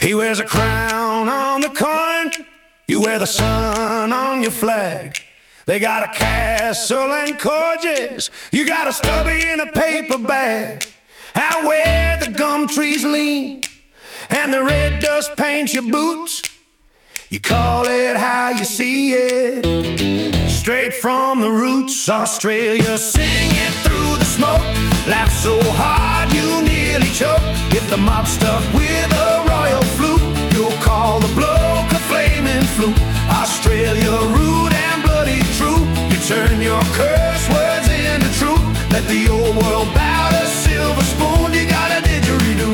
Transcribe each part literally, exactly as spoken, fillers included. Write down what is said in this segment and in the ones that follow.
He wears a crown on the coin, you wear the sun on your flag. They got a castle and corgis, you got a stubby in a paper bag. Out where the gum trees lean and the red dust paints your boots, you call it how you see it, straight from the roots. Australia, sing it through the smoke, laugh so hard you nearly choke. If the mob stuck with a royal flute, you'll call the bloke a flaming fluke. Australia, rude and bloody true, you turn your curse words into truth. Let the old world bow to silver spoon, you got a didgeridoo.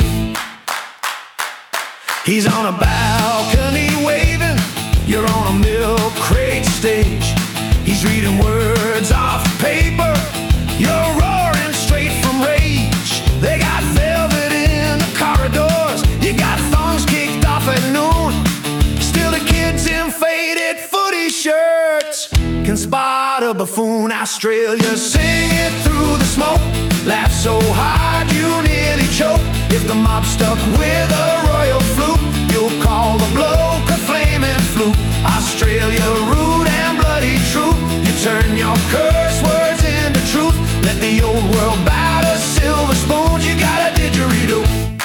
He's on a balcony waving, you're on a milk crate stage. He's reading words off paper, you're roaring straight from rage. They got velvet in the corridors, you got thongs kicked off at noon. Still the kids in faded footy shirts can spot a buffoon. Australia, sing it through the smoke, laugh so hard you nearly choke. If the mob stuck with a royal flute, you'll call the bloke a flaming fluke. Australia, rude and bloody true, you turn your curse words into truth. Let the old world bow to silver spoons, you got a didgeridoo.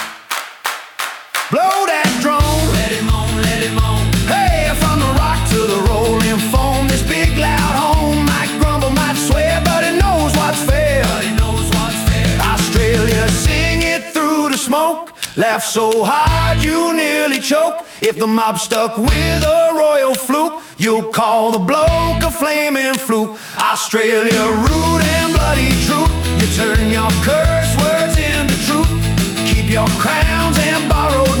Blow that drone, let him on, let him on. Hey, from the rock to the rolling foam, this big loud home might grumble, might swear, but it knows what's fair. But it knows what's fair. Australia, sing it through the smoke, laugh so hard you nearly choke. If the mob stuck with a royal fluke, you'll call the bloke a flaming fluke. Australia, rude and bloody true, you turn your curse words into truth. Keep your crowns and borrow